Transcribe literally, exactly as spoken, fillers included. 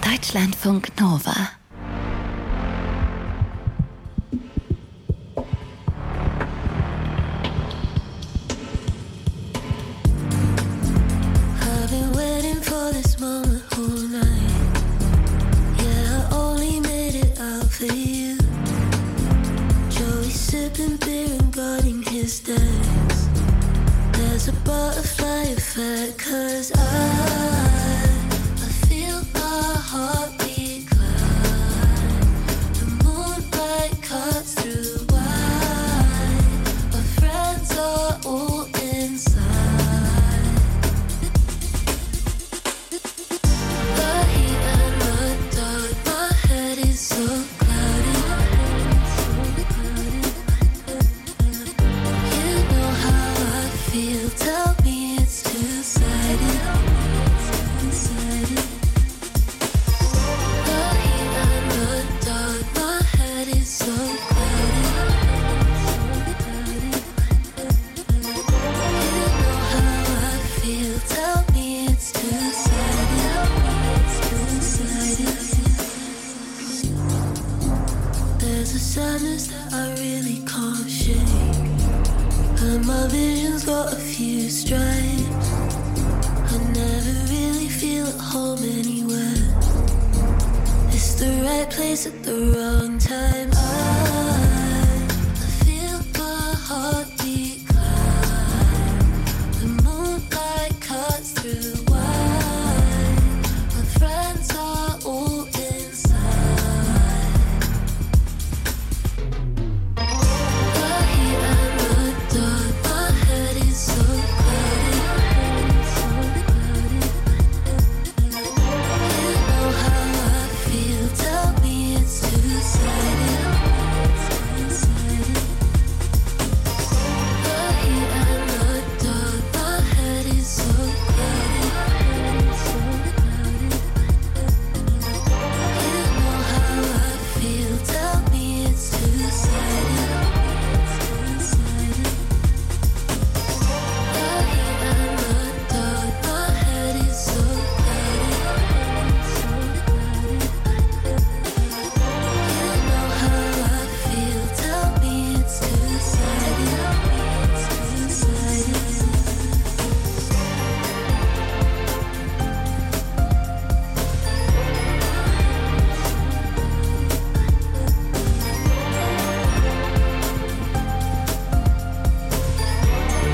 Deutschlandfunk Nova. I've been waiting for this moment all night. Yeah, I only made it out for you. Joey sipping beer and guarding his decks. There's a butterfly effect, cause I, I feel my heartbeat climb. The moonlight cuts through white. My friends are all inside. The heat and the dark, my head is so cloudy. You know how I feel, tell me it's two-sided. The heat and the dark, my head is so cloudy. You know how I feel, tell me it's two-sided. There's a sadness that I really can't shake, and my vision's got a few stripes. I never really feel at home anywhere. It's the right place at the wrong time.